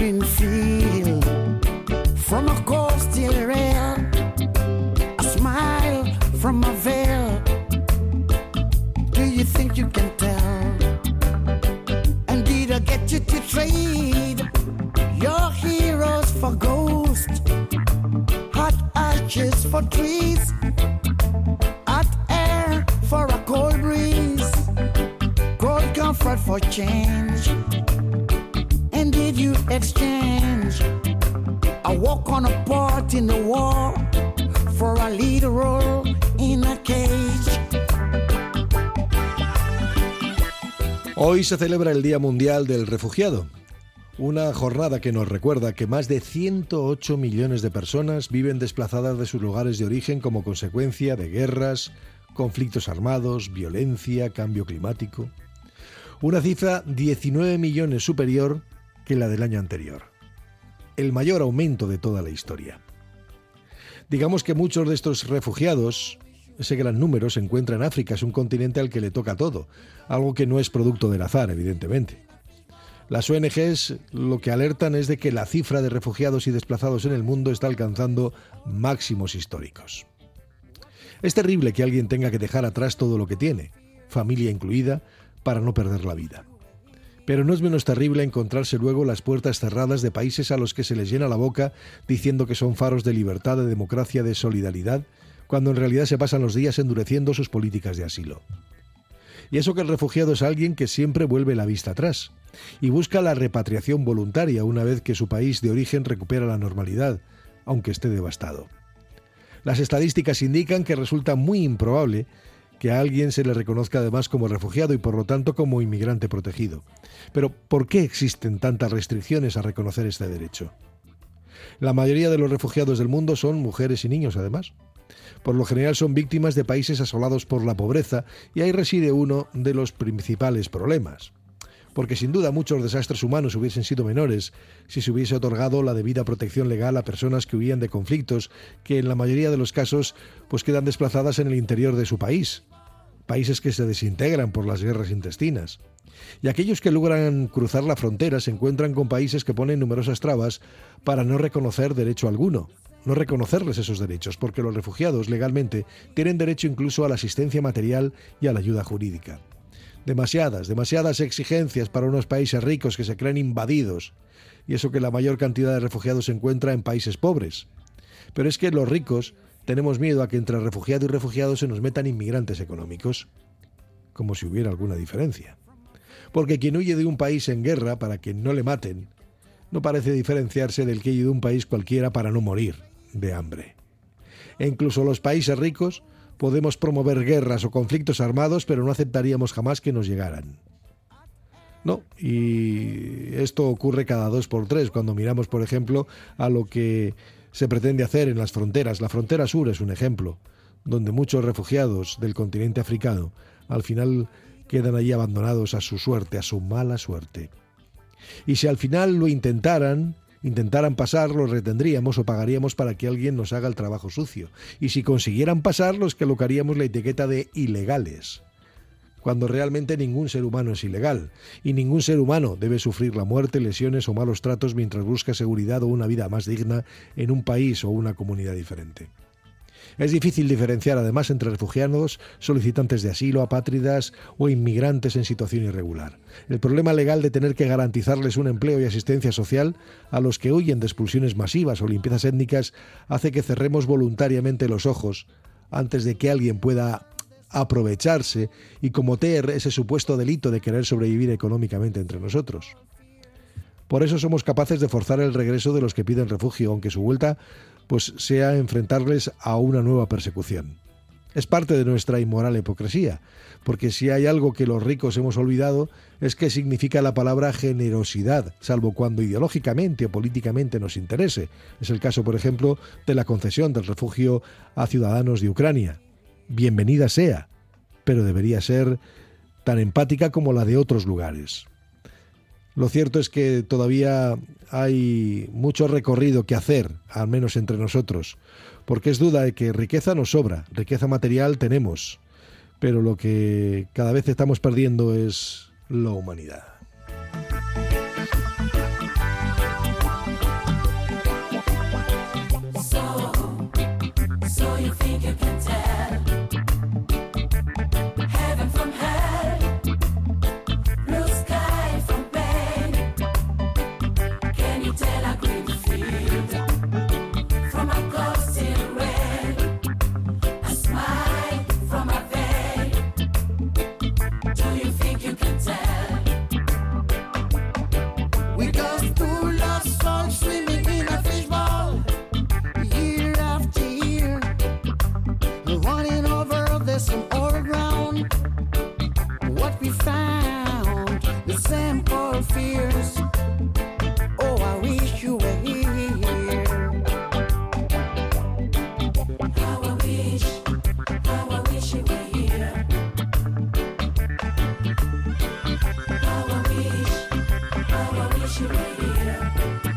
can feel from a coastal rail, a smile from a veil. Do you think you can tell? And did I get you to trade your heroes for ghosts, hot ashes for trees, hot air for a cold breeze, cold comfort for change? And did you exchange a walk on a part in the war for a lead role in a cage? Hoy se celebra el Día Mundial del Refugiado, una jornada que nos recuerda que más de 108 millones de personas viven desplazadas de sus lugares de origen como consecuencia de guerras, conflictos armados, violencia, cambio climático. Una cifra 19 millones superior que la del año anterior. El mayor aumento de toda la historia. Digamos que muchos de estos refugiados, ese gran número, se encuentra en África. Es un continente al que le toca todo, algo que no es producto del azar, evidentemente. Las ONGs lo que alertan es de que la cifra de refugiados y desplazados en el mundo está alcanzando máximos históricos. Es terrible que alguien tenga que dejar atrás todo lo que tiene, familia incluida, para no perder la vida. Pero no es menos terrible encontrarse luego las puertas cerradas de países a los que se les llena la boca diciendo que son faros de libertad, de democracia, de solidaridad, cuando en realidad se pasan los días endureciendo sus políticas de asilo. Y eso que el refugiado es alguien que siempre vuelve la vista atrás y busca la repatriación voluntaria una vez que su país de origen recupera la normalidad, aunque esté devastado. Las estadísticas indican que resulta muy improbable que a alguien se le reconozca además como refugiado y por lo tanto como inmigrante protegido. Pero ¿por qué existen tantas restricciones a reconocer este derecho? La mayoría de los refugiados del mundo son mujeres y niños además. Por lo general son víctimas de países asolados por la pobreza y ahí reside uno de los principales problemas. Porque sin duda muchos desastres humanos hubiesen sido menores si se hubiese otorgado la debida protección legal a personas que huían de conflictos que en la mayoría de los casos pues quedan desplazadas en el interior de su país. Países que se desintegran por las guerras intestinas. Y aquellos que logran cruzar la frontera se encuentran con países que ponen numerosas trabas para no reconocer derecho alguno. No reconocerles esos derechos, porque los refugiados legalmente tienen derecho incluso a la asistencia material y a la ayuda jurídica. Demasiadas exigencias para unos países ricos que se creen invadidos, y eso que la mayor cantidad de refugiados se encuentra en países pobres. Pero es que los ricos tenemos miedo a que entre refugiado y refugiado se nos metan inmigrantes económicos, como si hubiera alguna diferencia. Porque quien huye de un país en guerra para que no le maten, no parece diferenciarse del que huye de un país cualquiera para no morir de hambre. E incluso los países ricos podemos promover guerras o conflictos armados, pero no aceptaríamos jamás que nos llegaran. No, y esto ocurre cada 2 por 3 cuando miramos, por ejemplo, a lo que se pretende hacer en las fronteras. La frontera sur es un ejemplo, donde muchos refugiados del continente africano al final quedan allí abandonados a su suerte, a su mala suerte. Y si al final lo intentaran pasar, los retendríamos o pagaríamos para que alguien nos haga el trabajo sucio. Y si consiguieran pasar, los colocaríamos la etiqueta de ilegales, cuando realmente ningún ser humano es ilegal, y ningún ser humano debe sufrir la muerte, lesiones o malos tratos mientras busca seguridad o una vida más digna en un país o una comunidad diferente. Es difícil diferenciar además entre refugiados, solicitantes de asilo, apátridas o inmigrantes en situación irregular. El problema legal de tener que garantizarles un empleo y asistencia social a los que huyen de expulsiones masivas o limpiezas étnicas hace que cerremos voluntariamente los ojos antes de que alguien pueda aprovecharse y cometer ese supuesto delito de querer sobrevivir económicamente entre nosotros. Por eso somos capaces de forzar el regreso de los que piden refugio, aunque su vuelta pues sea enfrentarles a una nueva persecución. Es parte de nuestra inmoral hipocresía, porque si hay algo que los ricos hemos olvidado es que significa la palabra generosidad, salvo cuando ideológicamente o políticamente nos interese. Es el caso, por ejemplo, de la concesión del refugio a ciudadanos de Ucrania. Bienvenida sea, pero debería ser tan empática como la de otros lugares. Lo cierto es que todavía hay mucho recorrido que hacer, al menos entre nosotros, porque es duda de que riqueza nos sobra, riqueza material tenemos, pero lo que cada vez estamos perdiendo es la humanidad. How I wish you were here.